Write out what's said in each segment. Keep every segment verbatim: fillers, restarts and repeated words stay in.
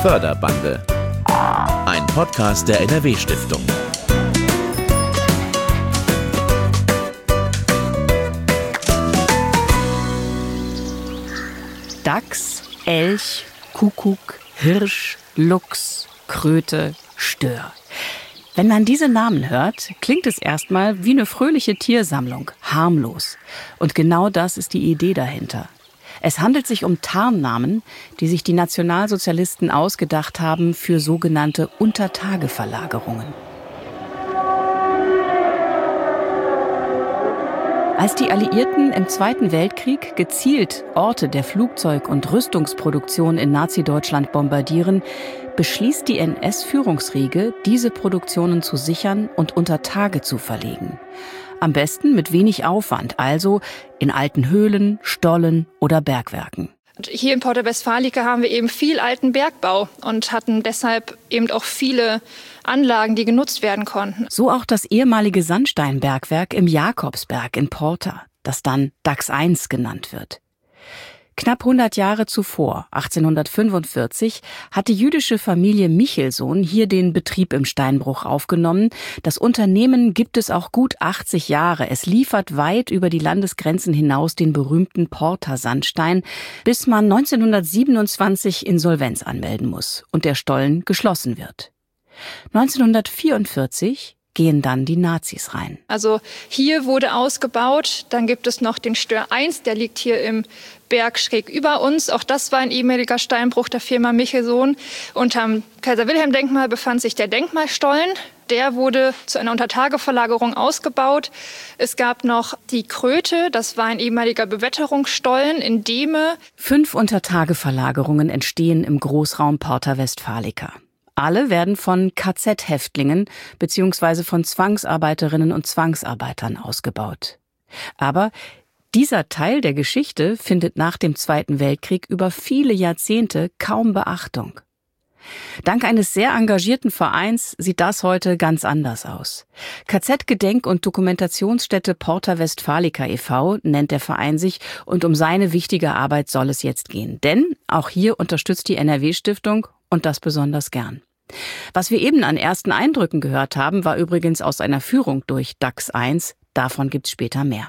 Förderbande, ein Podcast der N R W-Stiftung. Dachs, Elch, Kuckuck, Hirsch, Luchs, Kröte, Stör. Wenn man diese Namen hört, klingt es erstmal wie eine fröhliche Tiersammlung, harmlos. Und genau das ist die Idee dahinter. Es handelt sich um Tarnnamen, die sich die Nationalsozialisten ausgedacht haben für sogenannte Untertageverlagerungen. Als die Alliierten im Zweiten Weltkrieg gezielt Orte der Flugzeug- und Rüstungsproduktion in Nazi-Deutschland bombardieren, beschließt die N S-Führungsriege, diese Produktionen zu sichern und unter Tage zu verlegen. Am besten mit wenig Aufwand, also in alten Höhlen, Stollen oder Bergwerken. Hier in Porta Westfalica haben wir eben viel alten Bergbau und hatten deshalb eben auch viele Anlagen, die genutzt werden konnten. So auch das ehemalige Sandsteinbergwerk im Jakobsberg in Porta, das dann Dachs eins genannt wird. Knapp hundert Jahre zuvor, achtzehnhundertfünfundvierzig, hat die jüdische Familie Michelson hier den Betrieb im Steinbruch aufgenommen. Das Unternehmen gibt es auch gut achtzig Jahre. Es liefert weit über die Landesgrenzen hinaus den berühmten Porta-Sandstein, bis man neunzehnhundertsiebenundzwanzig Insolvenz anmelden muss und der Stollen geschlossen wird. neunzehnhundertvierundvierzig gehen dann die Nazis rein. Also hier wurde ausgebaut, dann gibt es noch den Stör eins, der liegt hier im Berg schräg über uns. Auch das war ein ehemaliger Steinbruch der Firma Michelson. Unterm Kaiser-Wilhelm-Denkmal befand sich der Denkmalstollen. Der wurde zu einer Untertageverlagerung ausgebaut. Es gab noch die Kröte, das war ein ehemaliger Bewetterungsstollen in Dehme. Fünf Untertageverlagerungen entstehen im Großraum Porta Westfalica. Alle werden von K Z-Häftlingen bzw. von Zwangsarbeiterinnen und Zwangsarbeitern ausgebaut. Aber dieser Teil der Geschichte findet nach dem Zweiten Weltkrieg über viele Jahrzehnte kaum Beachtung. Dank eines sehr engagierten Vereins sieht das heute ganz anders aus. K Z-Gedenk- und Dokumentationsstätte Porta Westfalica e V nennt der Verein sich und um seine wichtige Arbeit soll es jetzt gehen. Denn auch hier unterstützt die N R W-Stiftung und das besonders gern. Was wir eben an ersten Eindrücken gehört haben, war übrigens aus einer Führung durch Dachs eins. Davon gibt's später mehr.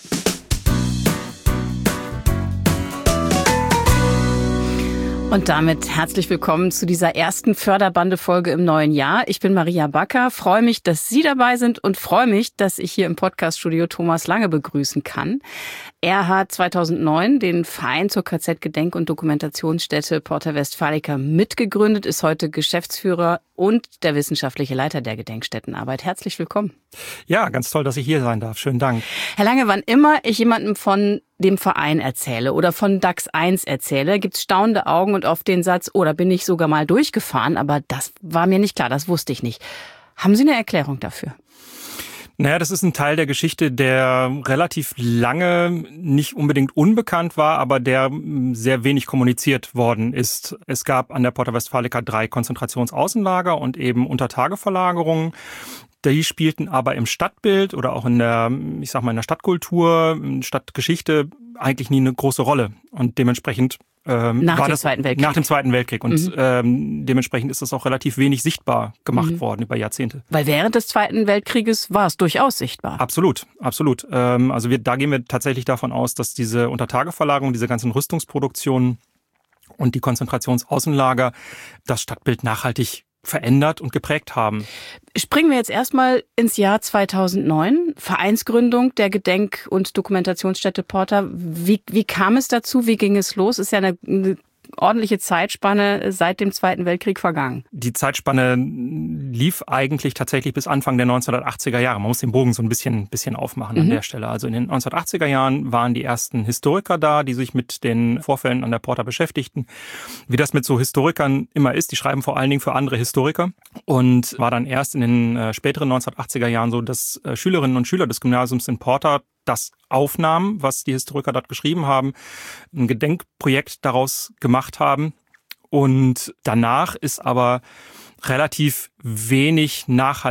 Und damit herzlich willkommen zu dieser ersten Förderbande-Folge im neuen Jahr. Ich bin Maria Backer, freue mich, dass Sie dabei sind und freue mich, dass ich hier im Podcaststudio Thomas Lange begrüßen kann. Er hat zweitausendneun den Verein zur K Z-Gedenk- und Dokumentationsstätte Porta Westfalica mitgegründet, ist heute Geschäftsführer und der wissenschaftliche Leiter der Gedenkstättenarbeit. Herzlich willkommen. Ja, ganz toll, dass ich hier sein darf. Schönen Dank. Herr Lange, wann immer ich jemandem von dem Verein erzähle oder von Dachs eins erzähle, gibt's staunende Augen und oft den Satz, oh, da bin ich sogar mal durchgefahren, aber das war mir nicht klar, das wusste ich nicht. Haben Sie eine Erklärung dafür? Naja, das ist ein Teil der Geschichte, der relativ lange nicht unbedingt unbekannt war, aber der sehr wenig kommuniziert worden ist. Es gab an der Porta Westfalica drei Konzentrationsaußenlager und eben Untertageverlagerungen. Die spielten aber im Stadtbild oder auch in der, ich sag mal, in der Stadtkultur, Stadtgeschichte eigentlich nie eine große Rolle. Und dementsprechend ähm, nach war dem das Zweiten Weltkrieg. Nach dem Zweiten Weltkrieg. Und mhm. ähm, dementsprechend ist das auch relativ wenig sichtbar gemacht mhm. worden über Jahrzehnte. Weil während des Zweiten Weltkrieges war es durchaus sichtbar. Absolut, absolut. Ähm, also wir, da gehen wir tatsächlich davon aus, dass diese Untertageverlagerung, diese ganzen Rüstungsproduktionen und die Konzentrationsaußenlager das Stadtbild nachhaltig verändert und geprägt haben. Springen wir jetzt erstmal ins Jahr zweitausendneun, Vereinsgründung der Gedenk- und Dokumentationsstätte Porta. Wie, wie kam es dazu? Wie ging es los? Ist ja eine, eine ordentliche Zeitspanne seit dem Zweiten Weltkrieg vergangen. Die Zeitspanne lief eigentlich tatsächlich bis Anfang der neunzehnhundertachtziger Jahre. Man muss den Bogen so ein bisschen, bisschen aufmachen mhm. an der Stelle. Also in den neunzehnhundertachtziger Jahren waren die ersten Historiker da, die sich mit den Vorfällen an der Porta beschäftigten. Wie das mit so Historikern immer ist, die schreiben vor allen Dingen für andere Historiker. Und war dann erst in den äh, späteren neunzehnhundertachtziger Jahren so, dass äh, Schülerinnen und Schüler des Gymnasiums in Porta das aufnahmen, was die Historiker dort geschrieben haben, ein Gedenkprojekt daraus gemacht haben. Und danach ist aber relativ wenig nachhaltig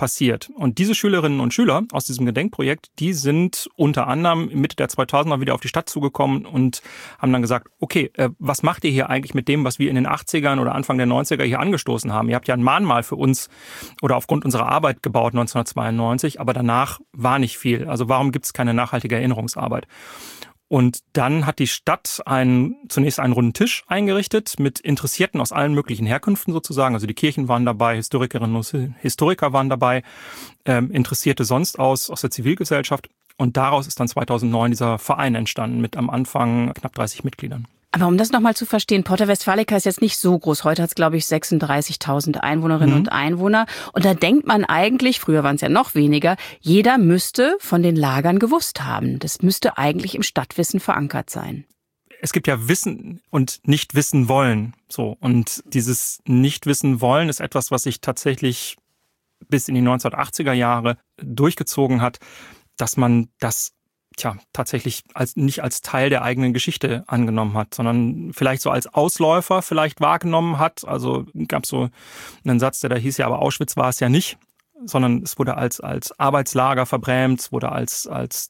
passiert. Und diese Schülerinnen und Schüler aus diesem Gedenkprojekt, die sind unter anderem Mitte der zweitausender wieder auf die Stadt zugekommen und haben dann gesagt, okay, äh, was macht ihr hier eigentlich mit dem, was wir in den achtzigern oder Anfang der neunziger hier angestoßen haben? Ihr habt ja ein Mahnmal für uns oder aufgrund unserer Arbeit gebaut neunzehnhundertzweiundneunzig, aber danach war nicht viel. Also warum gibt es keine nachhaltige Erinnerungsarbeit? Und dann hat die Stadt einen, zunächst einen runden Tisch eingerichtet mit Interessierten aus allen möglichen Herkünften sozusagen. Also die Kirchen waren dabei, Historikerinnen und Historiker waren dabei, ähm, Interessierte sonst aus, aus der Zivilgesellschaft. Und daraus ist dann zweitausendneun dieser Verein entstanden mit am Anfang knapp dreißig Mitgliedern. Aber um das nochmal zu verstehen, Porta Westfalica ist jetzt nicht so groß. Heute hat es, glaube ich, sechsunddreißigtausend Einwohnerinnen mhm. und Einwohner. Und da denkt man eigentlich, früher waren es ja noch weniger, jeder müsste von den Lagern gewusst haben. Das müsste eigentlich im Stadtwissen verankert sein. Es gibt ja Wissen und nicht wissen wollen. So. Und dieses nicht wissen wollen ist etwas, was sich tatsächlich bis in die neunzehnhundertachtziger Jahre durchgezogen hat, dass man das Tja, tatsächlich als, nicht als Teil der eigenen Geschichte angenommen hat, sondern vielleicht so als Ausläufer vielleicht wahrgenommen hat. Also gab es so einen Satz, der da hieß, ja, aber Auschwitz war es ja nicht, sondern es wurde als, als Arbeitslager verbrämt, es wurde als, als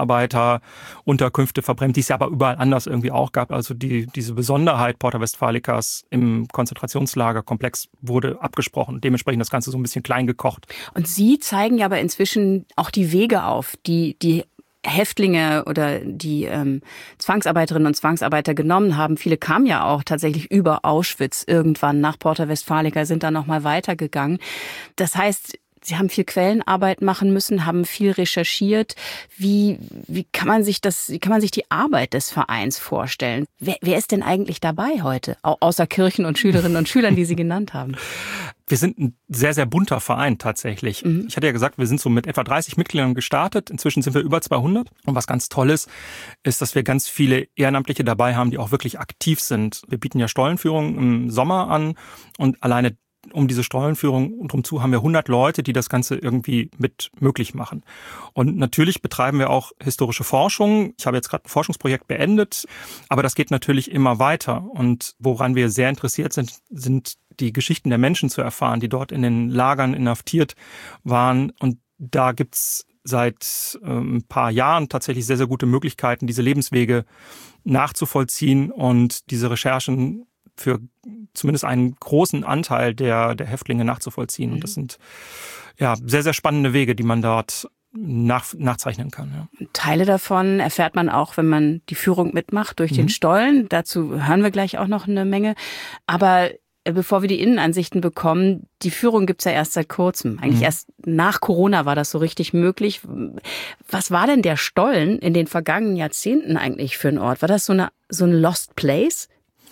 Zwangsarbeiterunterkünfte verbrämt, die es ja aber überall anders irgendwie auch gab. Also die, diese Besonderheit Porta Westfalicas im Konzentrationslagerkomplex wurde abgesprochen und dementsprechend das Ganze so ein bisschen klein gekocht. Und Sie zeigen ja aber inzwischen auch die Wege auf, die, die Häftlinge oder die ähm, Zwangsarbeiterinnen und Zwangsarbeiter genommen haben. Viele kamen ja auch tatsächlich über Auschwitz irgendwann nach Porta Westfalica, sind dann nochmal weitergegangen. Das heißt, Sie haben viel Quellenarbeit machen müssen, haben viel recherchiert. Wie, wie kann man sich das, wie kann man sich die Arbeit des Vereins vorstellen? Wer, wer ist denn eigentlich dabei heute? Au- außer Kirchen und Schülerinnen und Schülern, die Sie genannt haben. Wir sind ein sehr, sehr bunter Verein tatsächlich. Mhm. Ich hatte ja gesagt, wir sind so mit etwa dreißig Mitgliedern gestartet. Inzwischen sind wir über zweihundert. Und was ganz toll ist, ist, dass wir ganz viele Ehrenamtliche dabei haben, die auch wirklich aktiv sind. Wir bieten ja Stollenführungen im Sommer an und alleine um diese Stollenführung drum zu haben wir hundert Leute, die das Ganze irgendwie mit möglich machen. Und natürlich betreiben wir auch historische Forschung. Ich habe jetzt gerade ein Forschungsprojekt beendet, aber das geht natürlich immer weiter. Und woran wir sehr interessiert sind, sind die Geschichten der Menschen zu erfahren, die dort in den Lagern inhaftiert waren. Und da gibt's seit äh, ein paar Jahren tatsächlich sehr, sehr gute Möglichkeiten, diese Lebenswege nachzuvollziehen und diese Recherchen für zumindest einen großen Anteil der, der Häftlinge nachzuvollziehen. Und das sind ja sehr, sehr spannende Wege, die man dort nach, nachzeichnen kann. Ja. Teile davon erfährt man auch, wenn man die Führung mitmacht durch mhm. den Stollen. Dazu hören wir gleich auch noch eine Menge. Aber bevor wir die Innenansichten bekommen, die Führung gibt's ja erst seit kurzem. Eigentlich mhm. erst nach Corona war das so richtig möglich. Was war denn der Stollen in den vergangenen Jahrzehnten eigentlich für ein Ort? War das so eine so ein Lost Place?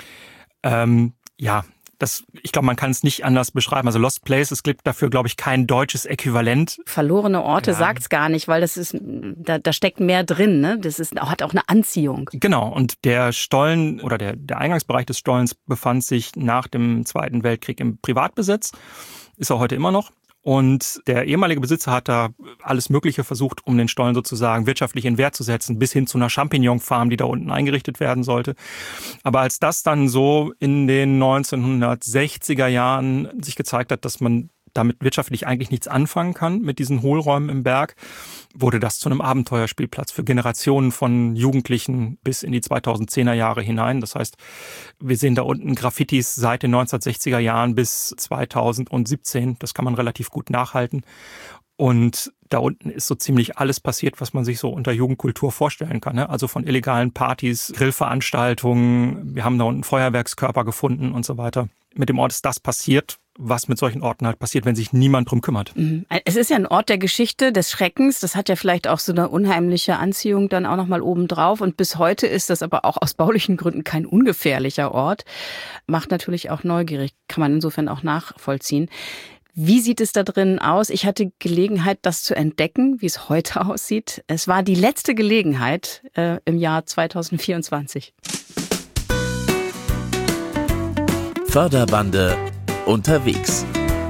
Ähm, ja, das, ich glaube, man kann es nicht anders beschreiben. Also Lost Place, es gibt dafür, glaube ich, kein deutsches Äquivalent. Verlorene Orte ja. sagt's gar nicht, weil das ist, da, da steckt mehr drin, ne? Das ist, hat auch eine Anziehung. Genau. Und der Stollen oder der, der Eingangsbereich des Stollens befand sich nach dem Zweiten Weltkrieg im Privatbesitz. Ist er heute immer noch. Und der ehemalige Besitzer hat da alles Mögliche versucht, um den Stollen sozusagen wirtschaftlich in Wert zu setzen, bis hin zu einer Champignon-Farm, die da unten eingerichtet werden sollte. Aber als das dann so in den neunzehnhundertsechziger Jahren sich gezeigt hat, dass man damit wirtschaftlich eigentlich nichts anfangen kann mit diesen Hohlräumen im Berg, wurde das zu einem Abenteuerspielplatz für Generationen von Jugendlichen bis in die zweitausendzehner Jahre hinein. Das heißt, wir sehen da unten Graffitis seit den neunzehnhundertsechziger Jahren bis zweitausendsiebzehn. Das kann man relativ gut nachhalten. Und da unten ist so ziemlich alles passiert, was man sich so unter Jugendkultur vorstellen kann. Also von illegalen Partys, Grillveranstaltungen, wir haben da unten Feuerwerkskörper gefunden und so weiter. Mit dem Ort ist das passiert, was mit solchen Orten halt passiert, wenn sich niemand drum kümmert. Es ist ja ein Ort der Geschichte, des Schreckens. Das hat ja vielleicht auch so eine unheimliche Anziehung dann auch nochmal obendrauf. Und bis heute ist das aber auch aus baulichen Gründen kein ungefährlicher Ort. Macht natürlich auch neugierig, kann man insofern auch nachvollziehen. Wie sieht es da drin aus? Ich hatte Gelegenheit, das zu entdecken, wie es heute aussieht. Es war die letzte Gelegenheit äh, im Jahr zweitausendvierundzwanzig. Förderbande unterwegs.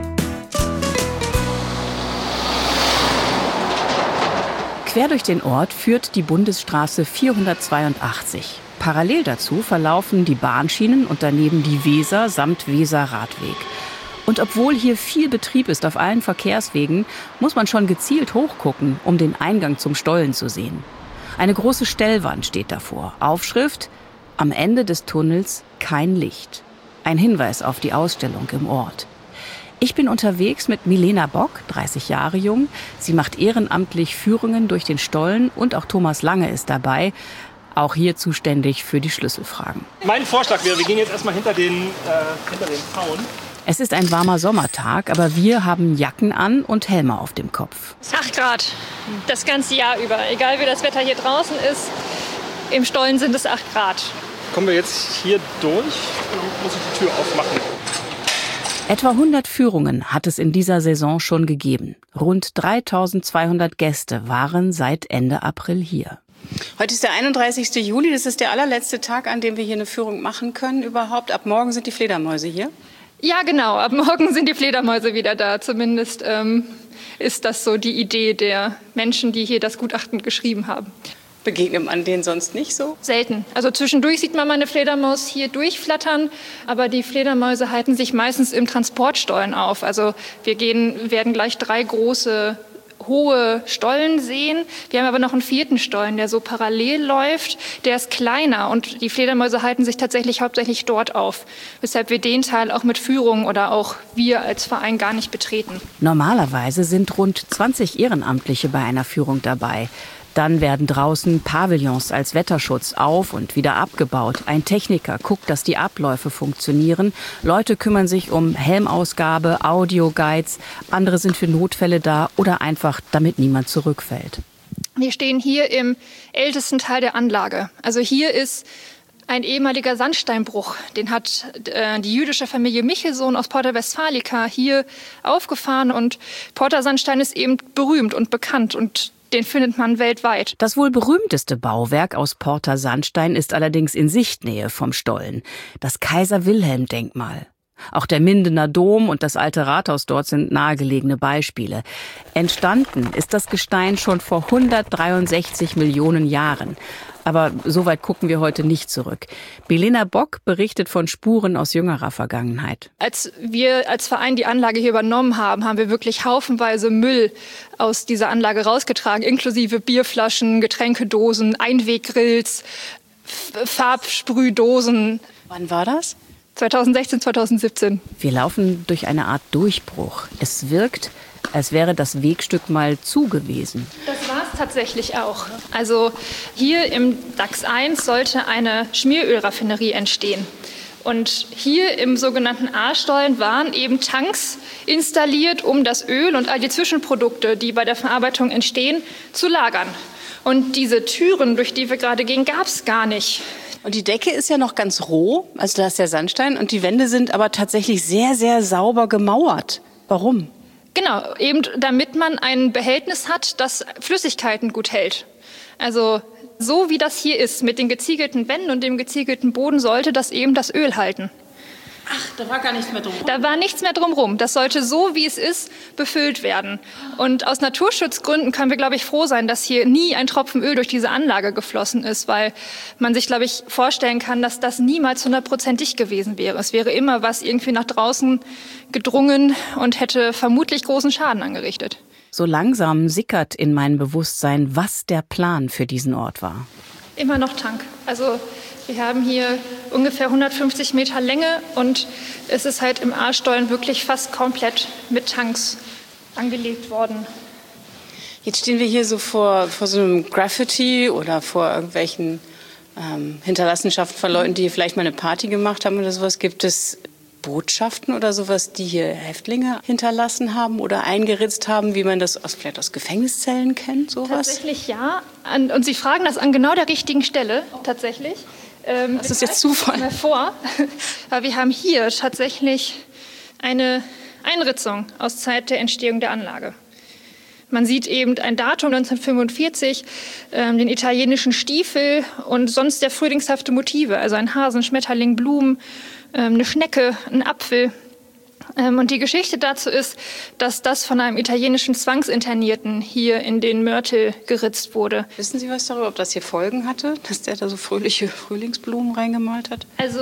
Quer durch den Ort führt die Bundesstraße vierhundertzweiundachtzig. Parallel dazu verlaufen die Bahnschienen und daneben die Weser samt Weser-Radweg. Und obwohl hier viel Betrieb ist auf allen Verkehrswegen, muss man schon gezielt hochgucken, um den Eingang zum Stollen zu sehen. Eine große Stellwand steht davor. Aufschrift: Am Ende des Tunnels kein Licht. Ein Hinweis auf die Ausstellung im Ort. Ich bin unterwegs mit Milena Bock, dreißig Jahre jung. Sie macht ehrenamtlich Führungen durch den Stollen und auch Thomas Lange ist dabei, auch hier zuständig für die Schlüsselfragen. Mein Vorschlag wäre, wir gehen jetzt erstmal hinter den, äh, hinter den Zaun. Es ist ein warmer Sommertag, aber wir haben Jacken an und Helme auf dem Kopf. acht Grad, das ganze Jahr über. Egal wie das Wetter hier draußen ist, im Stollen sind es acht Grad. Kommen wir jetzt hier durch und muss ich die Tür aufmachen. Etwa hundert Führungen hat es in dieser Saison schon gegeben. Rund dreitausendzweihundert Gäste waren seit Ende April hier. Heute ist der einunddreißigste Juli, das ist der allerletzte Tag, an dem wir hier eine Führung machen können überhaupt. Ab morgen sind die Fledermäuse hier. Ja, genau. Ab morgen sind die Fledermäuse wieder da. Zumindest ähm, ist das so die Idee der Menschen, die hier das Gutachten geschrieben haben. Begegnet man denen sonst nicht so? Selten. Also zwischendurch sieht man mal eine Fledermaus hier durchflattern, aber die Fledermäuse halten sich meistens im Transportstollen auf. Also wir gehen, werden gleich drei große hohe Stollen sehen. Wir haben aber noch einen vierten Stollen, der so parallel läuft. Der ist kleiner und die Fledermäuse halten sich tatsächlich hauptsächlich dort auf. Weshalb wir den Teil auch mit Führung oder auch wir als Verein gar nicht betreten. Normalerweise sind rund zwanzig Ehrenamtliche bei einer Führung dabei. Dann werden draußen Pavillons als Wetterschutz auf und wieder abgebaut. Ein Techniker guckt, dass die Abläufe funktionieren. Leute kümmern sich um Helmausgabe, Audioguides. Andere sind für Notfälle da oder einfach, damit niemand zurückfällt. Wir stehen hier im ältesten Teil der Anlage. Also hier ist ein ehemaliger Sandsteinbruch. Den hat äh, die jüdische Familie Michelsohn aus Porta Westfalica hier aufgefahren. Und Porta Sandstein ist eben berühmt und bekannt und den findet man weltweit. Das wohl berühmteste Bauwerk aus Porta Sandstein ist allerdings in Sichtnähe vom Stollen. Das Kaiser-Wilhelm-Denkmal. Auch der Mindener Dom und das alte Rathaus dort sind nahegelegene Beispiele. Entstanden ist das Gestein schon vor hundertdreiundsechzig Millionen Jahren. Aber so weit gucken wir heute nicht zurück. Milena Bock berichtet von Spuren aus jüngerer Vergangenheit. Als wir als Verein die Anlage hier übernommen haben, haben wir wirklich haufenweise Müll aus dieser Anlage rausgetragen, inklusive Bierflaschen, Getränkedosen, Einweggrills, Farbsprühdosen. Wann war das? zweitausendsechzehn, zweitausendsiebzehn. Wir laufen durch eine Art Durchbruch. Es wirkt, als wäre das Wegstück mal zu gewesen. Das war es tatsächlich auch. Also hier im Dachs eins sollte eine Schmierölraffinerie entstehen. Und hier im sogenannten A-Stollen waren eben Tanks installiert, um das Öl und all die Zwischenprodukte, die bei der Verarbeitung entstehen, zu lagern. Und diese Türen, durch die wir gerade gehen, gab es gar nicht. Und die Decke ist ja noch ganz roh, also da ist der Sandstein. Und die Wände sind aber tatsächlich sehr, sehr sauber gemauert. Warum? Genau, eben damit man ein Behältnis hat, das Flüssigkeiten gut hält. Also so wie das hier ist, mit den geziegelten Wänden und dem geziegelten Boden, sollte das eben das Öl halten. Ach, da war gar nichts mehr drumherum. Da war nichts mehr drumherum. Das sollte so, wie es ist, befüllt werden. Und aus Naturschutzgründen können wir, glaube ich, froh sein, dass hier nie ein Tropfen Öl durch diese Anlage geflossen ist, weil man sich, glaube ich, vorstellen kann, dass das niemals hundertprozentig gewesen wäre. Es wäre immer was irgendwie nach draußen gedrungen und hätte vermutlich großen Schaden angerichtet. So langsam sickert in mein Bewusstsein, was der Plan für diesen Ort war. Immer noch Tank. Also wir haben hier ungefähr hundertfünfzig Meter Länge und es ist halt im A-Stollen wirklich fast komplett mit Tanks angelegt worden. Jetzt stehen wir hier so vor, vor so einem Graffiti oder vor irgendwelchen ähm, Hinterlassenschaften von Leuten, die hier vielleicht mal eine Party gemacht haben oder sowas. Gibt es Botschaften oder sowas, die hier Häftlinge hinterlassen haben oder eingeritzt haben, wie man das aus, vielleicht aus Gefängniszellen kennt, sowas? Tatsächlich ja. Und Sie fragen das an genau der richtigen Stelle, tatsächlich. Ähm, das ist jetzt Zufall. Mal vor. Aber wir haben hier tatsächlich eine Einritzung aus Zeit der Entstehung der Anlage. Man sieht eben ein Datum neunzehnhundertfünfundvierzig, ähm, den italienischen Stiefel und sonst sehr frühlingshafte Motive, also ein Hasen, Schmetterling, Blumen, ähm, eine Schnecke, ein Apfel. Ähm, und die Geschichte dazu ist, dass das von einem italienischen Zwangsinternierten hier in den Mörtel geritzt wurde. Wissen Sie was darüber, ob das hier Folgen hatte, dass der da so fröhliche Frühlingsblumen reingemalt hat? Also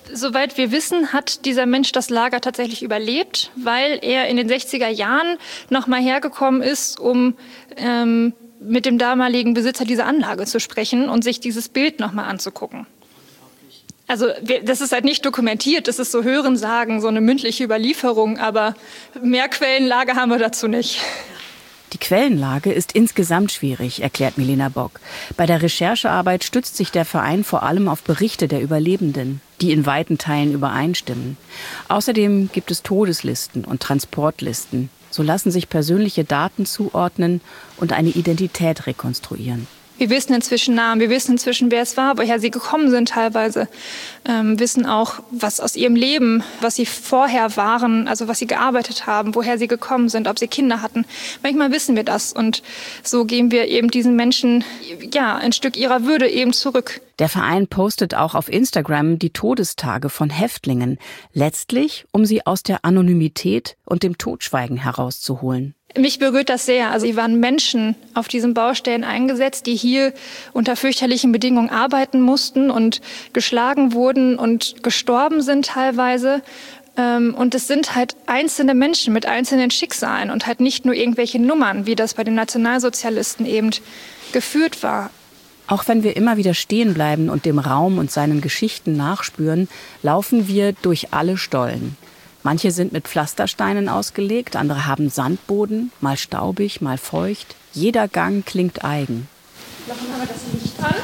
Soweit wir wissen, hat dieser Mensch das Lager tatsächlich überlebt, weil er in den sechziger Jahren noch mal hergekommen ist, um ähm, mit dem damaligen Besitzer dieser Anlage zu sprechen und sich dieses Bild noch mal anzugucken. Also das ist halt nicht dokumentiert, das ist so Hörensagen, so eine mündliche Überlieferung, aber mehr Quellenlage haben wir dazu nicht. Die Quellenlage ist insgesamt schwierig, erklärt Milena Bock. Bei der Recherchearbeit stützt sich der Verein vor allem auf Berichte der Überlebenden, die in weiten Teilen übereinstimmen. Außerdem gibt es Todeslisten und Transportlisten. So lassen sich persönliche Daten zuordnen und eine Identität rekonstruieren. Wir wissen inzwischen Namen, wir wissen inzwischen, wer es war, woher sie gekommen sind teilweise. Ähm, wissen auch, was aus ihrem Leben, was sie vorher waren, also was sie gearbeitet haben, woher sie gekommen sind, ob sie Kinder hatten. Manchmal wissen wir das und so geben wir eben diesen Menschen ja, ein Stück ihrer Würde eben zurück. Der Verein postet auch auf Instagram die Todestage von Häftlingen, letztlich, um sie aus der Anonymität und dem Totschweigen herauszuholen. Mich berührt das sehr. Also hier waren Menschen auf diesen Baustellen eingesetzt, die hier unter fürchterlichen Bedingungen arbeiten mussten und geschlagen wurden und gestorben sind teilweise. Und es sind halt einzelne Menschen mit einzelnen Schicksalen und halt nicht nur irgendwelche Nummern, wie das bei den Nationalsozialisten eben geführt war. Auch wenn wir immer wieder stehen bleiben und dem Raum und seinen Geschichten nachspüren, laufen wir durch alle Stollen. Manche sind mit Pflastersteinen ausgelegt, andere haben Sandboden, mal staubig, mal feucht. Jeder Gang klingt eigen. Machen wir das Licht an.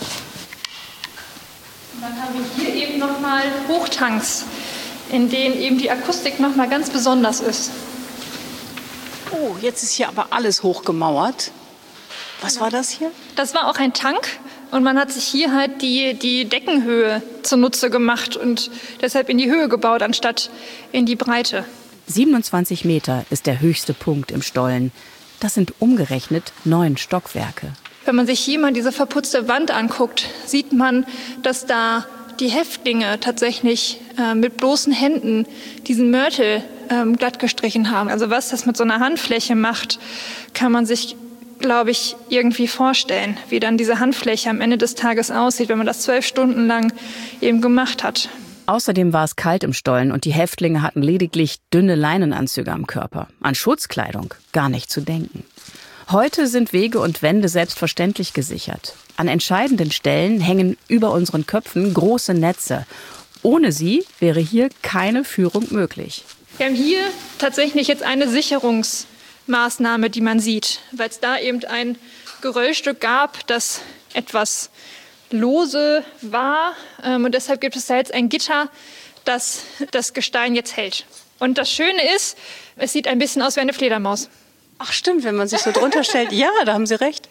Und dann haben wir hier eben nochmal Hochtanks, in denen eben die Akustik nochmal ganz besonders ist. Oh, jetzt ist hier aber alles hochgemauert. Was war das hier? Das war auch ein Tank. Und man hat sich hier halt die, die Deckenhöhe zunutze gemacht und deshalb in die Höhe gebaut, anstatt in die Breite. siebenundzwanzig Meter ist der höchste Punkt im Stollen. Das sind umgerechnet neun Stockwerke. Wenn man sich hier mal diese verputzte Wand anguckt, sieht man, dass da die Häftlinge tatsächlich äh, mit bloßen Händen diesen Mörtel äh, glatt gestrichen haben. Also was das mit so einer Handfläche macht, kann man sich, glaube ich, irgendwie vorstellen, wie dann diese Handfläche am Ende des Tages aussieht, wenn man das zwölf Stunden lang eben gemacht hat. Außerdem war es kalt im Stollen und die Häftlinge hatten lediglich dünne Leinenanzüge am Körper. An Schutzkleidung gar nicht zu denken. Heute sind Wege und Wände selbstverständlich gesichert. An entscheidenden Stellen hängen über unseren Köpfen große Netze. Ohne sie wäre hier keine Führung möglich. Wir haben hier tatsächlich jetzt eine Sicherungs- Maßnahme, die man sieht, weil es da eben ein Geröllstück gab, das etwas lose war. Und deshalb gibt es da jetzt ein Gitter, das das Gestein jetzt hält. Und das Schöne ist, es sieht ein bisschen aus wie eine Fledermaus. Ach stimmt, wenn man sich so drunter stellt. Ja, da haben Sie recht.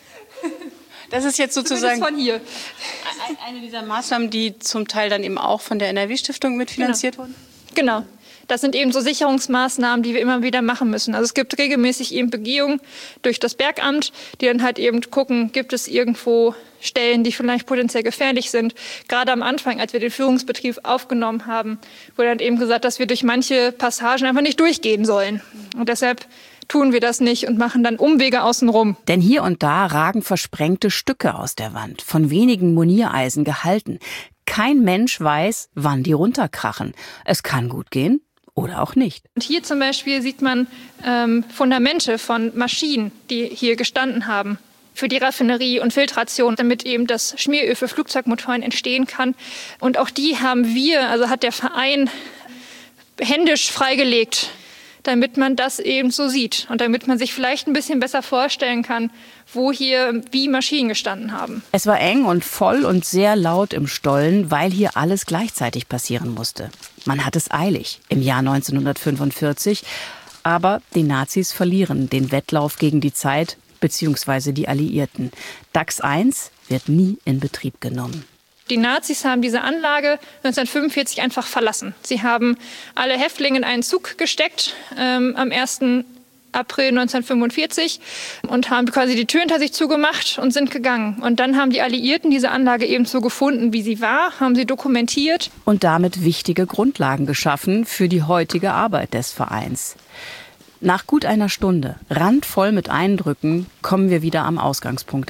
Das ist jetzt sozusagen von hier. eine dieser Maßnahmen, die zum Teil dann eben auch von der N R W-Stiftung mitfinanziert genau. wurden? Genau. Das sind eben so Sicherungsmaßnahmen, die wir immer wieder machen müssen. Also es gibt regelmäßig eben Begehungen durch das Bergamt, die dann halt eben gucken, gibt es irgendwo Stellen, die vielleicht potenziell gefährlich sind. Gerade am Anfang, als wir den Führungsbetrieb aufgenommen haben, wurde dann eben gesagt, dass wir durch manche Passagen einfach nicht durchgehen sollen. Und deshalb tun wir das nicht und machen dann Umwege außenrum. Denn hier und da ragen versprengte Stücke aus der Wand, von wenigen Moniereisen gehalten. Kein Mensch weiß, wann die runterkrachen. Es kann gut gehen. Oder auch nicht. Und hier zum Beispiel sieht man ähm, Fundamente von Maschinen, die hier gestanden haben für die Raffinerie und Filtration, damit eben das Schmieröl für Flugzeugmotoren entstehen kann. Und auch die haben wir, also hat der Verein händisch freigelegt, damit man das eben so sieht und damit man sich vielleicht ein bisschen besser vorstellen kann, wo hier wie Maschinen gestanden haben. Es war eng und voll und sehr laut im Stollen, weil hier alles gleichzeitig passieren musste. Man hat es eilig im Jahr neunzehnhundertfünfundvierzig, aber die Nazis verlieren den Wettlauf gegen die Zeit bzw. die Alliierten. DAX eins wird nie in Betrieb genommen. Die Nazis haben diese Anlage neunzehnhundertfünfundvierzig einfach verlassen. Sie haben alle Häftlinge in einen Zug gesteckt ähm, am ersten April neunzehnhundertfünfundvierzig und haben quasi die Tür hinter sich zugemacht und sind gegangen. Und dann haben die Alliierten diese Anlage eben so gefunden, wie sie war, haben sie dokumentiert. Und damit wichtige Grundlagen geschaffen für die heutige Arbeit des Vereins. Nach gut einer Stunde, randvoll mit Eindrücken, kommen wir wieder am Ausgangspunkt an.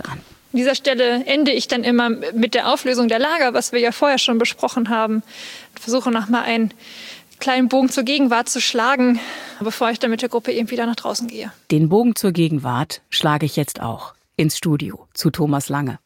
An dieser Stelle ende ich dann immer mit der Auflösung der Lager, was wir ja vorher schon besprochen haben. Ich versuche nochmal einen kleinen Bogen zur Gegenwart zu schlagen, bevor ich dann mit der Gruppe eben wieder nach draußen gehe. Den Bogen zur Gegenwart schlage ich jetzt auch ins Studio zu Thomas Lange.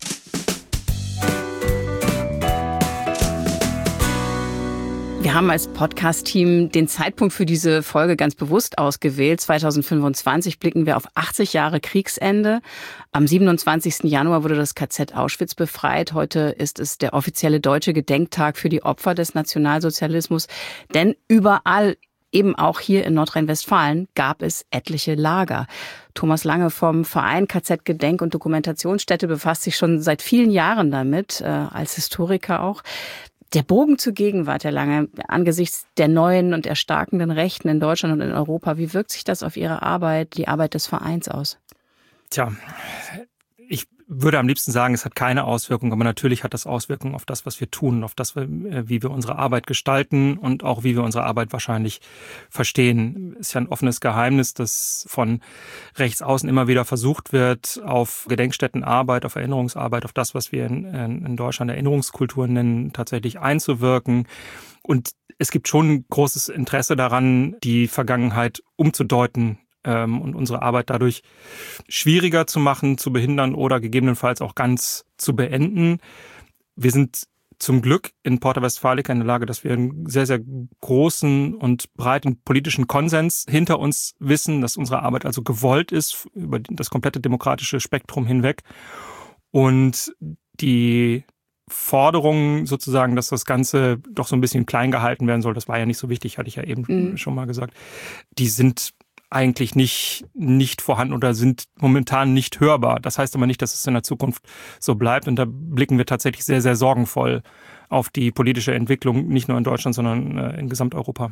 Wir haben als Podcast-Team den Zeitpunkt für diese Folge ganz bewusst ausgewählt. zweitausendfünfundzwanzig blicken wir auf achtzig Jahre Kriegsende. Am siebenundzwanzigsten Januar wurde das K Z Auschwitz befreit. Heute ist es der offizielle deutsche Gedenktag für die Opfer des Nationalsozialismus. Denn überall, eben auch hier in Nordrhein-Westfalen, gab es etliche Lager. Thomas Lange vom Verein K Z Gedenk- und Dokumentationsstätte befasst sich schon seit vielen Jahren damit, äh, als Historiker auch. Der Bogen zur Gegenwart, Herr Lange, angesichts der neuen und erstarkenden Rechten in Deutschland und in Europa, wie wirkt sich das auf Ihre Arbeit, die Arbeit des Vereins aus? Tja, ich würde am liebsten sagen, es hat keine Auswirkung, aber natürlich hat das Auswirkungen auf das, was wir tun, auf das, wie wir unsere Arbeit gestalten und auch wie wir unsere Arbeit wahrscheinlich verstehen. Es ist ja ein offenes Geheimnis, dass von rechts außen immer wieder versucht wird, auf Gedenkstättenarbeit, auf Erinnerungsarbeit, auf das, was wir in, in Deutschland Erinnerungskultur nennen, tatsächlich einzuwirken. Und es gibt schon ein großes Interesse daran, die Vergangenheit umzudeuten und unsere Arbeit dadurch schwieriger zu machen, zu behindern oder gegebenenfalls auch ganz zu beenden. Wir sind zum Glück in Porta Westfalica in der Lage, dass wir einen sehr, sehr großen und breiten politischen Konsens hinter uns wissen, dass unsere Arbeit also gewollt ist über das komplette demokratische Spektrum hinweg. Und die Forderungen sozusagen, dass das Ganze doch so ein bisschen klein gehalten werden soll, das war ja nicht so wichtig, hatte ich ja eben mhm. schon mal gesagt, die sind eigentlich nicht, nicht vorhanden oder sind momentan nicht hörbar. Das heißt aber nicht, dass es in der Zukunft so bleibt. Und da blicken wir tatsächlich sehr, sehr sorgenvoll auf die politische Entwicklung, nicht nur in Deutschland, sondern in Gesamteuropa.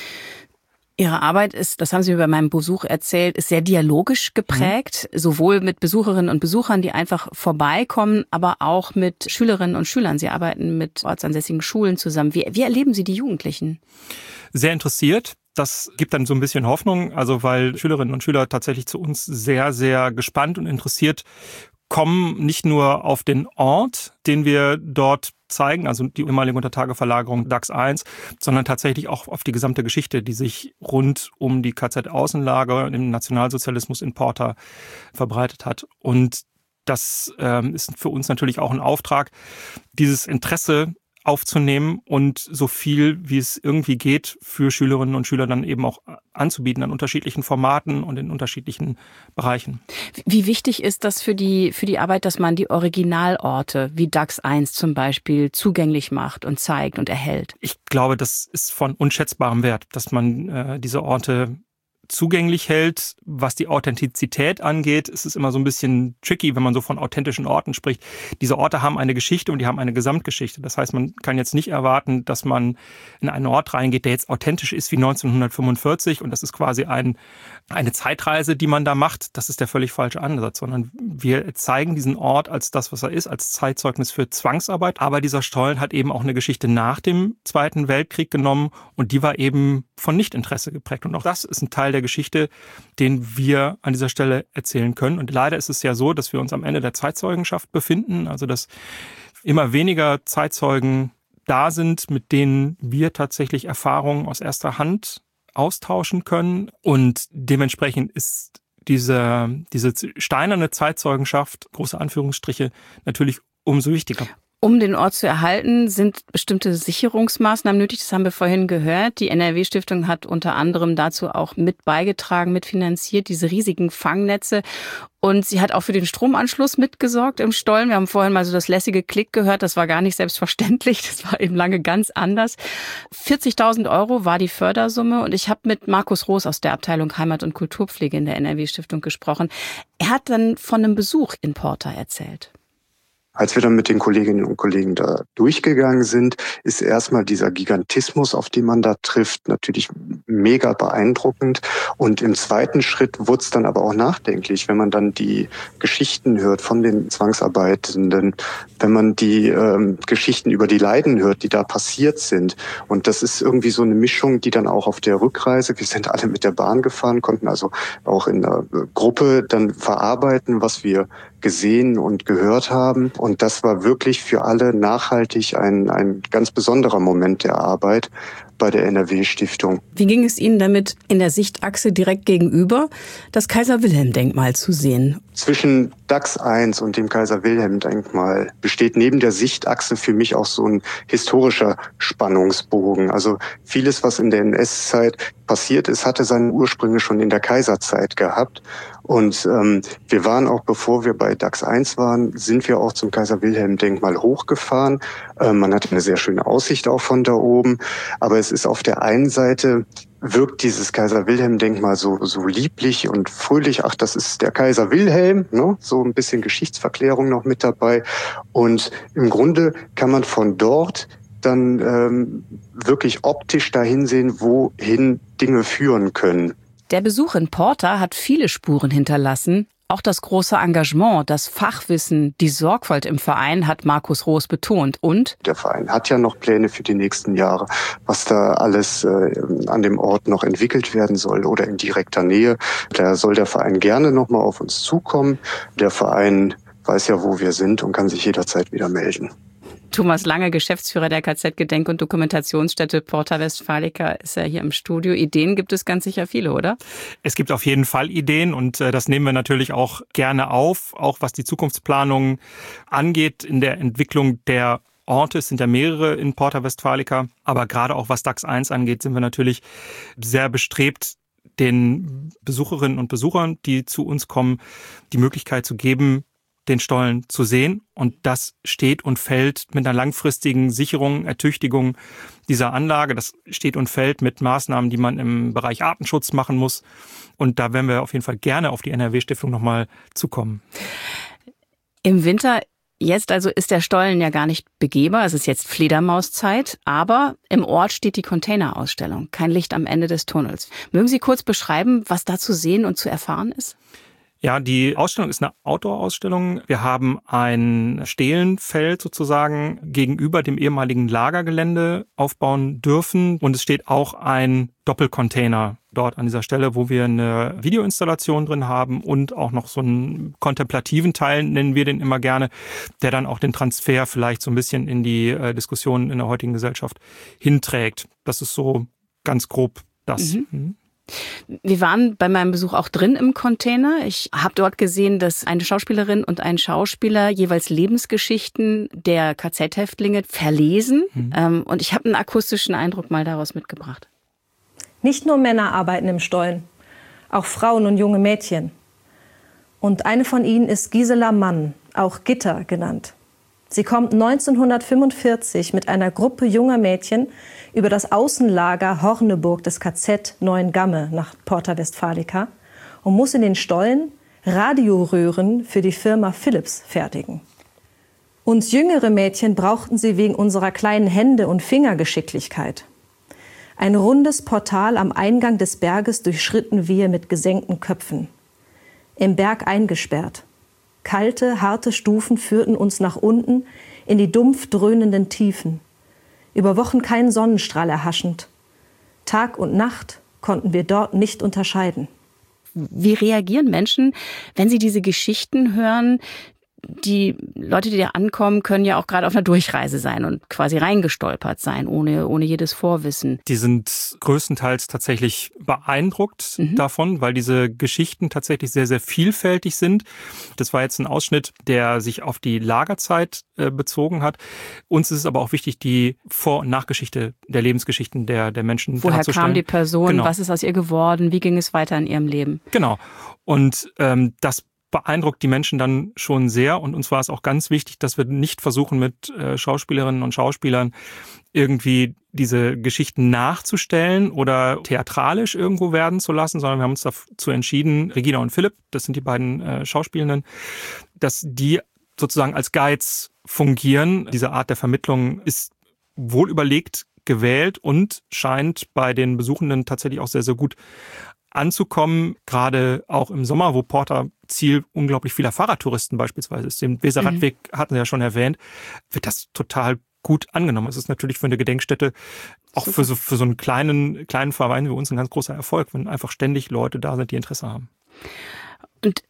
Ihre Arbeit ist, das haben Sie mir bei meinem Besuch erzählt, ist sehr dialogisch geprägt, mhm. sowohl mit Besucherinnen und Besuchern, die einfach vorbeikommen, aber auch mit Schülerinnen und Schülern. Sie arbeiten mit ortsansässigen Schulen zusammen. Wie, wie erleben Sie die Jugendlichen? Sehr interessiert. Das gibt dann so ein bisschen Hoffnung, also weil Schülerinnen und Schüler tatsächlich zu uns sehr, sehr gespannt und interessiert kommen, nicht nur auf den Ort, den wir dort zeigen, also die ehemalige Untertageverlagerung D A X eins, sondern tatsächlich auch auf die gesamte Geschichte, die sich rund um die K Z-Außenlager im Nationalsozialismus in Porta verbreitet hat. Und das ähm, ist für uns natürlich auch ein Auftrag, dieses Interesse aufzunehmen und so viel, wie es irgendwie geht, für Schülerinnen und Schüler dann eben auch anzubieten an unterschiedlichen Formaten und in unterschiedlichen Bereichen. Wie wichtig ist das für die, für die Arbeit, dass man die Originalorte wie D A X eins zum Beispiel zugänglich macht und zeigt und erhält? Ich glaube, das ist von unschätzbarem Wert, dass man äh, diese Orte zugänglich hält. Was die Authentizität angeht, ist es immer so ein bisschen tricky, wenn man so von authentischen Orten spricht. Diese Orte haben eine Geschichte und die haben eine Gesamtgeschichte. Das heißt, man kann jetzt nicht erwarten, dass man in einen Ort reingeht, der jetzt authentisch ist wie neunzehnhundertfünfundvierzig und das ist quasi ein, eine Zeitreise, die man da macht. Das ist der völlig falsche Ansatz, sondern wir zeigen diesen Ort als das, was er ist, als Zeitzeugnis für Zwangsarbeit. Aber dieser Stollen hat eben auch eine Geschichte nach dem Zweiten Weltkrieg genommen und die war eben von Nichtinteresse geprägt. Und auch das ist ein Teil der Geschichte, den wir an dieser Stelle erzählen können. Und leider ist es ja so, dass wir uns am Ende der Zeitzeugenschaft befinden, also dass immer weniger Zeitzeugen da sind, mit denen wir tatsächlich Erfahrungen aus erster Hand austauschen können. Und dementsprechend ist diese, diese steinerne Zeitzeugenschaft, große Anführungsstriche, natürlich umso wichtiger. Um den Ort zu erhalten, sind bestimmte Sicherungsmaßnahmen nötig. Das haben wir vorhin gehört. Die N R W-Stiftung hat unter anderem dazu auch mit beigetragen, mitfinanziert, diese riesigen Fangnetze. Und sie hat auch für den Stromanschluss mitgesorgt im Stollen. Wir haben vorhin mal so das lässige Klick gehört. Das war gar nicht selbstverständlich. Das war eben lange ganz anders. vierzigtausend Euro war die Fördersumme. Und ich habe mit Markus Roos aus der Abteilung Heimat- und Kulturpflege in der N R W-Stiftung gesprochen. Er hat dann von einem Besuch in Porta erzählt. Als wir dann mit den Kolleginnen und Kollegen da durchgegangen sind, ist erstmal dieser Gigantismus, auf den man da trifft, natürlich mega beeindruckend. Und im zweiten Schritt wurde es dann aber auch nachdenklich, wenn man dann die Geschichten hört von den Zwangsarbeitenden, wenn man die ähm, Geschichten über die Leiden hört, die da passiert sind. Und das ist irgendwie so eine Mischung, die dann auch auf der Rückreise, wir sind alle mit der Bahn gefahren, konnten also auch in der Gruppe dann verarbeiten, was wir gesehen und gehört haben. Und das war wirklich für alle nachhaltig ein, ein ganz besonderer Moment der Arbeit bei der N R W-Stiftung. Wie ging es Ihnen damit, in der Sichtachse direkt gegenüber das Kaiser-Wilhelm-Denkmal zu sehen? Zwischen DAX eins und dem Kaiser-Wilhelm-Denkmal besteht neben der Sichtachse für mich auch so ein historischer Spannungsbogen. Also vieles, was in der N S-Zeit passiert ist, hatte seine Ursprünge schon in der Kaiserzeit gehabt. Und ähm, wir waren auch, bevor wir bei DAX eins waren, sind wir auch zum Kaiser-Wilhelm-Denkmal hochgefahren. Ähm, man hatte eine sehr schöne Aussicht auch von da oben. Aber es ist auf der einen Seite, wirkt dieses Kaiser-Wilhelm-Denkmal so, so lieblich und fröhlich. Ach, das ist der Kaiser Wilhelm, ne? So ein bisschen Geschichtsverklärung noch mit dabei. Und im Grunde kann man von dort dann ähm, wirklich optisch dahin sehen, wohin Dinge führen können. Der Besuch in Porta hat viele Spuren hinterlassen. Auch das große Engagement, das Fachwissen, die Sorgfalt im Verein hat Markus Roos betont. Und der Verein hat ja noch Pläne für die nächsten Jahre, was da alles äh, an dem Ort noch entwickelt werden soll oder in direkter Nähe. Da soll der Verein gerne nochmal auf uns zukommen. Der Verein weiß ja, wo wir sind und kann sich jederzeit wieder melden. Thomas Lange, Geschäftsführer der K Z-Gedenk- und Dokumentationsstätte Porta Westfalica, ist ja hier im Studio. Ideen gibt es ganz sicher viele, oder? Es gibt auf jeden Fall Ideen und äh, das nehmen wir natürlich auch gerne auf, auch was die Zukunftsplanung angeht in der Entwicklung der Orte. Es sind ja mehrere in Porta Westfalica, aber gerade auch was DAX eins angeht, sind wir natürlich sehr bestrebt, den Besucherinnen und Besuchern, die zu uns kommen, die Möglichkeit zu geben, den Stollen zu sehen. Und das steht und fällt mit einer langfristigen Sicherung, Ertüchtigung dieser Anlage. Das steht und fällt mit Maßnahmen, die man im Bereich Artenschutz machen muss. Und da werden wir auf jeden Fall gerne auf die N R W-Stiftung nochmal zukommen. Im Winter jetzt also ist der Stollen ja gar nicht begehbar. Es ist jetzt Fledermauszeit, aber im Ort steht die Containerausstellung. Kein Licht am Ende des Tunnels. Mögen Sie kurz beschreiben, was da zu sehen und zu erfahren ist? Ja, die Ausstellung ist eine Outdoor-Ausstellung. Wir haben ein Stelenfeld sozusagen gegenüber dem ehemaligen Lagergelände aufbauen dürfen. Und es steht auch ein Doppelcontainer dort an dieser Stelle, wo wir eine Videoinstallation drin haben und auch noch so einen kontemplativen Teil, nennen wir den immer gerne, der dann auch den Transfer vielleicht so ein bisschen in die äh, Diskussion in der heutigen Gesellschaft hinträgt. Das ist so ganz grob das. Mhm. Mhm. Wir waren bei meinem Besuch auch drin im Container. Ich habe dort gesehen, dass eine Schauspielerin und ein Schauspieler jeweils Lebensgeschichten der K Z-Häftlinge verlesen. Mhm. Und ich habe einen akustischen Eindruck mal daraus mitgebracht. Nicht nur Männer arbeiten im Stollen, auch Frauen und junge Mädchen. Und eine von ihnen ist Gisela Mann, auch Gitta genannt. Sie kommt neunzehnhundertfünfundvierzig mit einer Gruppe junger Mädchen über das Außenlager Horneburg des K Z Neuengamme nach Porta Westfalica und muss in den Stollen Radioröhren für die Firma Philips fertigen. Uns jüngere Mädchen brauchten sie wegen unserer kleinen Hände und Fingergeschicklichkeit. Ein rundes Portal am Eingang des Berges durchschritten wir mit gesenkten Köpfen. Im Berg eingesperrt. Kalte, harte Stufen führten uns nach unten in die dumpf dröhnenden Tiefen. Über Wochen keinen Sonnenstrahl erhaschend. Tag und Nacht konnten wir dort nicht unterscheiden. Wie reagieren Menschen, wenn sie diese Geschichten hören? Die Leute, die da ankommen, können ja auch gerade auf einer Durchreise sein und quasi reingestolpert sein, ohne, ohne jedes Vorwissen. Die sind größtenteils tatsächlich beeindruckt mhm. davon, weil diese Geschichten tatsächlich sehr, sehr vielfältig sind. Das war jetzt ein Ausschnitt, der sich auf die Lagerzeit äh, bezogen hat. Uns ist es aber auch wichtig, die Vor- und Nachgeschichte der Lebensgeschichten der, der Menschen Woher darzustellen. kam die Person? Genau. Was ist aus ihr geworden? Wie ging es weiter in ihrem Leben? Genau. Und ähm, das beeindruckt die Menschen dann schon sehr. Und uns war es auch ganz wichtig, dass wir nicht versuchen, mit äh, Schauspielerinnen und Schauspielern irgendwie diese Geschichten nachzustellen oder theatralisch irgendwo werden zu lassen, sondern wir haben uns dazu entschieden, Regina und Philipp, das sind die beiden äh, Schauspielenden, dass die sozusagen als Guides fungieren. Diese Art der Vermittlung ist wohl überlegt gewählt und scheint bei den Besuchenden tatsächlich auch sehr, sehr gut anzukommen, gerade auch im Sommer, wo Porta Ziel unglaublich vieler Fahrradtouristen beispielsweise ist. Den Weserradweg mhm. hatten Sie ja schon erwähnt, wird das total gut angenommen. Es ist natürlich für eine Gedenkstätte, auch für so, für so einen kleinen, kleinen Verein wie uns ein ganz großer Erfolg, wenn einfach ständig Leute da sind, die Interesse haben. Und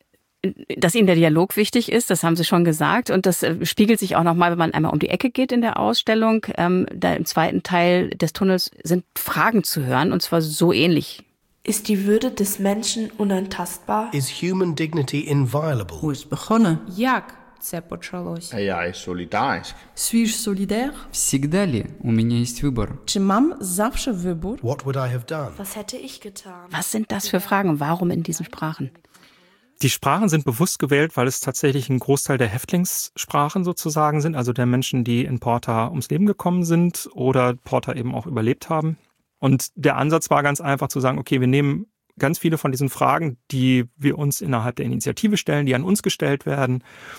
dass Ihnen der Dialog wichtig ist, das haben Sie schon gesagt. Und das spiegelt sich auch nochmal, wenn man einmal um die Ecke geht in der Ausstellung. Ähm, da im zweiten Teil des Tunnels sind Fragen zu hören, und zwar so ähnlich. Ist die Würde des Menschen unantastbar? Is human dignity inviolable? Ось begonnen. Як це почалось? А я солідарськ. Suis-je solidaire? Всегда ли у меня есть выбор? Czy mam zawsze wybór? What would I have done? Was hätte ich getan? Was sind das für Fragen? Warum in diesen Sprachen? Die Sprachen sind bewusst gewählt, weil es tatsächlich ein Großteil der Häftlingssprachen sozusagen sind, also der Menschen, die in Porta ums Leben gekommen sind oder Porta eben auch überlebt haben. Und der Ansatz war ganz einfach zu sagen, okay, wir nehmen ganz viele von diesen Fragen, die wir uns innerhalb der Initiative stellen, die an uns gestellt werden,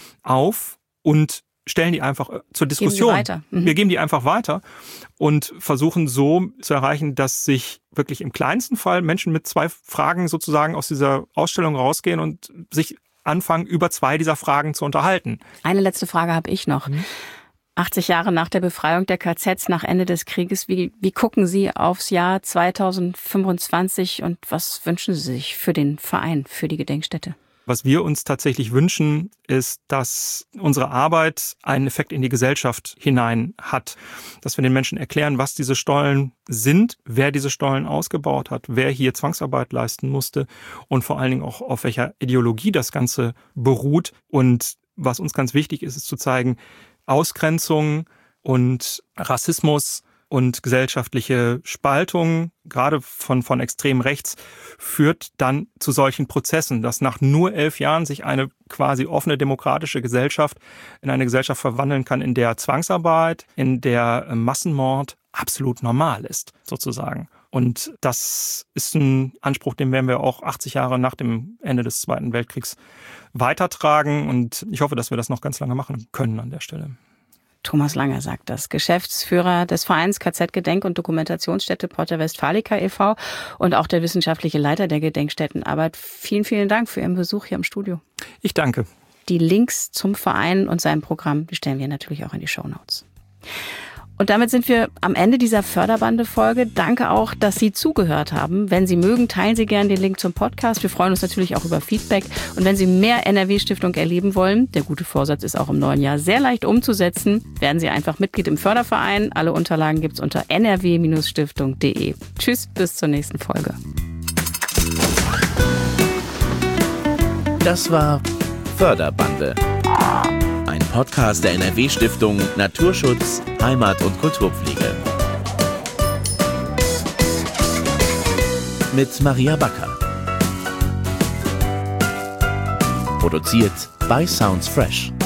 auf und stellen die einfach zur Diskussion. Geben weiter. Mhm. Wir geben die einfach weiter und versuchen so zu erreichen, dass sich wirklich im kleinsten Fall Menschen mit zwei Fragen sozusagen aus dieser Ausstellung rausgehen und sich anfangen, über zwei dieser Fragen zu unterhalten. Eine letzte Frage habe ich noch. Mhm. achtzig Jahre nach der Befreiung der K Zs, nach Ende des Krieges, wie, wie gucken Sie aufs Jahr zweitausendfünfundzwanzig und was wünschen Sie sich für den Verein, für die Gedenkstätte? Was wir uns tatsächlich wünschen, ist, dass unsere Arbeit einen Effekt in die Gesellschaft hinein hat. Dass wir den Menschen erklären, was diese Stollen sind, wer diese Stollen ausgebaut hat, wer hier Zwangsarbeit leisten musste und vor allen Dingen auch auf welcher Ideologie das Ganze beruht. Und was uns ganz wichtig ist, ist zu zeigen, Ausgrenzung und Rassismus und gesellschaftliche Spaltung, gerade von, von extrem rechts, führt dann zu solchen Prozessen, dass nach nur elf Jahren sich eine quasi offene demokratische Gesellschaft in eine Gesellschaft verwandeln kann, in der Zwangsarbeit, in der Massenmord absolut normal ist, sozusagen. Und das ist ein Anspruch, den werden wir auch achtzig Jahre nach dem Ende des Zweiten Weltkriegs weitertragen. Und ich hoffe, dass wir das noch ganz lange machen können an der Stelle. Thomas Langer sagt das, Geschäftsführer des Vereins K Z-Gedenk- und Dokumentationsstätte Porta Westfalica e V und auch der wissenschaftliche Leiter der Gedenkstättenarbeit. Vielen, vielen Dank für Ihren Besuch hier im Studio. Ich danke. Die Links zum Verein und seinem Programm stellen wir natürlich auch in die Shownotes. Und damit sind wir am Ende dieser Förderbande-Folge. Danke auch, dass Sie zugehört haben. Wenn Sie mögen, teilen Sie gerne den Link zum Podcast. Wir freuen uns natürlich auch über Feedback. Und wenn Sie mehr N R W-Stiftung erleben wollen, der gute Vorsatz ist auch im neuen Jahr sehr leicht umzusetzen, werden Sie einfach Mitglied im Förderverein. Alle Unterlagen gibt's unter n r w Bindestrich stiftung punkt d e. Tschüss, bis zur nächsten Folge. Das war Förderbande. Ein Podcast der N R W-Stiftung Naturschutz, Heimat und Kulturpflege. Mit Maria Backer. Produziert bei Sounds Fresh.